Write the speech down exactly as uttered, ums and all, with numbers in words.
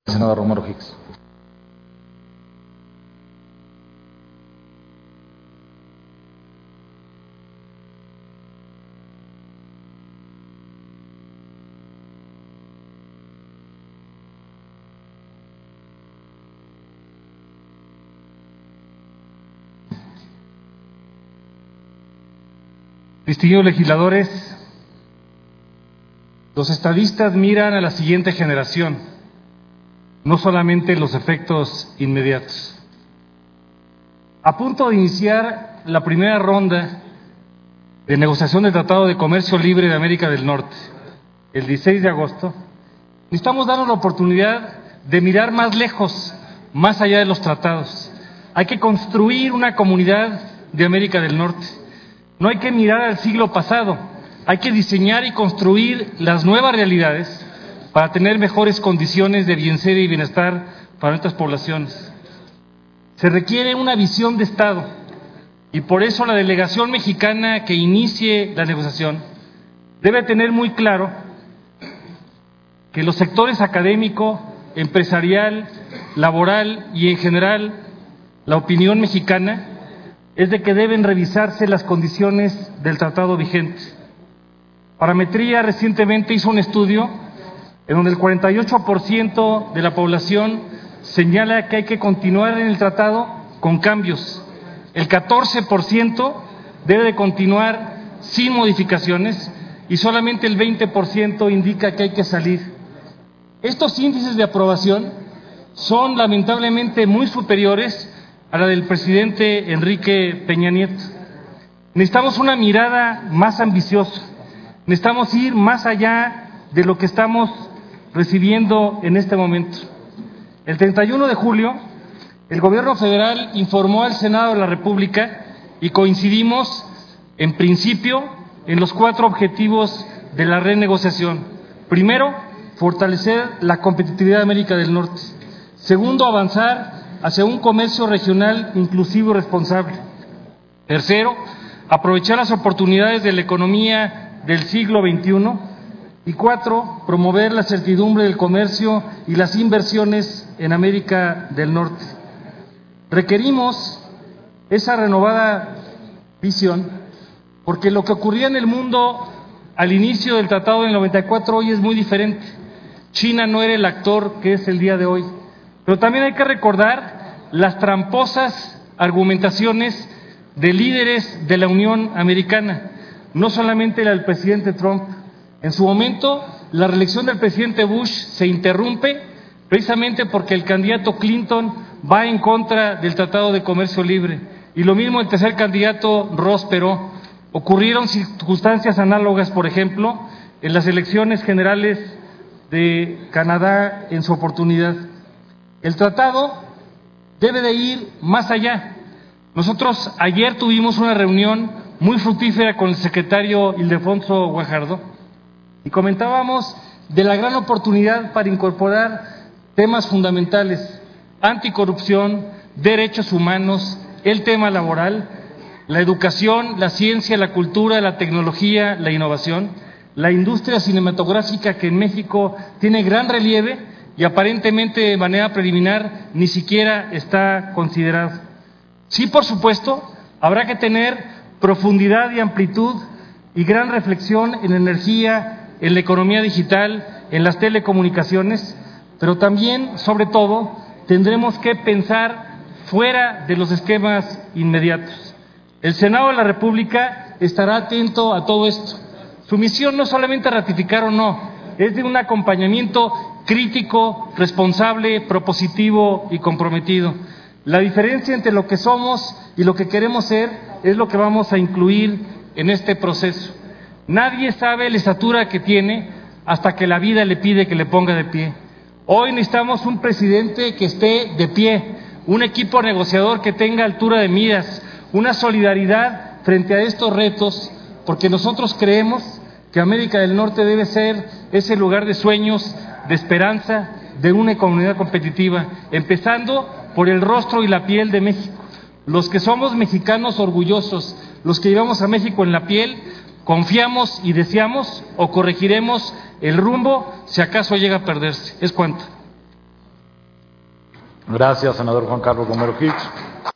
Senador Romero Hicks. Distinguidos legisladores, los estadistas miran a la siguiente generación, no solamente los efectos inmediatos. A punto de iniciar la primera ronda de negociación del Tratado de Comercio Libre de América del Norte, el dieciséis de agosto, necesitamos darnos la oportunidad de mirar más lejos, más allá de los tratados. Hay que construir una comunidad de América del Norte. No hay que mirar al siglo pasado, hay que diseñar y construir las nuevas realidades para tener mejores condiciones de bienestar y bienestar para nuestras poblaciones. Se requiere una visión de Estado y por eso la delegación mexicana que inicie la negociación debe tener muy claro que los sectores académico, empresarial, laboral y en general la opinión mexicana es de que deben revisarse las condiciones del tratado vigente. Parametría recientemente hizo un estudio en donde el cuarenta y ocho por ciento de la población señala que hay que continuar en el tratado con cambios. El catorce por ciento debe de continuar sin modificaciones y solamente el veinte por ciento indica que hay que salir. Estos índices de aprobación son lamentablemente muy superiores a la del presidente Enrique Peña Nieto. Necesitamos una mirada más ambiciosa, necesitamos ir más allá de lo que estamos recibiendo en este momento. El treinta y uno de julio, el gobierno federal informó al Senado de la República y coincidimos, en principio, en los cuatro objetivos de la renegociación. Primero, fortalecer la competitividad de América del Norte. Segundo, avanzar hacia un comercio regional inclusivo y responsable. Tercero, aprovechar las oportunidades de la economía del siglo veintiuno. Y cuatro, promover la certidumbre del comercio y las inversiones en América del Norte. Requerimos esa renovada visión porque lo que ocurría en el mundo al inicio del Tratado del noventa y cuatro hoy es muy diferente. China no era el actor que es el día de hoy. Pero también hay que recordar las tramposas argumentaciones de líderes de la Unión Americana, no solamente la del presidente Trump. En su momento, la reelección del presidente Bush se interrumpe precisamente porque el candidato Clinton va en contra del Tratado de Comercio Libre. Y lo mismo el tercer candidato, Ross Perot. Ocurrieron circunstancias análogas, por ejemplo, en las elecciones generales de Canadá en su oportunidad. El tratado debe de ir más allá. Nosotros ayer tuvimos una reunión muy fructífera con el secretario Ildefonso Guajardo y comentábamos de la gran oportunidad para incorporar temas fundamentales, anticorrupción, derechos humanos, el tema laboral, la educación, la ciencia, la cultura, la tecnología, la innovación, la industria cinematográfica que en México tiene gran relieve y aparentemente de manera preliminar ni siquiera está considerado. Sí, por supuesto, habrá que tener profundidad y amplitud y gran reflexión en energía, en la economía digital, en las telecomunicaciones, pero también, sobre todo, tendremos que pensar fuera de los esquemas inmediatos. El Senado de la República estará atento a todo esto. Su misión no es solamente ratificar o no, es de un acompañamiento crítico, responsable, propositivo y comprometido. La diferencia entre lo que somos y lo que queremos ser es lo que vamos a incluir en este proceso. Nadie sabe la estatura que tiene hasta que la vida le pide que le ponga de pie. Hoy necesitamos un presidente que esté de pie, un equipo negociador que tenga altura de miras, una solidaridad frente a estos retos, porque nosotros creemos que América del Norte debe ser ese lugar de sueños, de esperanza, de una economía competitiva, empezando por el rostro y la piel de México. Los que somos mexicanos orgullosos, los que llevamos a México en la piel, confiamos y deseamos o corregiremos el rumbo si acaso llega a perderse. Es cuanto. Gracias, senador Juan Carlos Romero Hicks.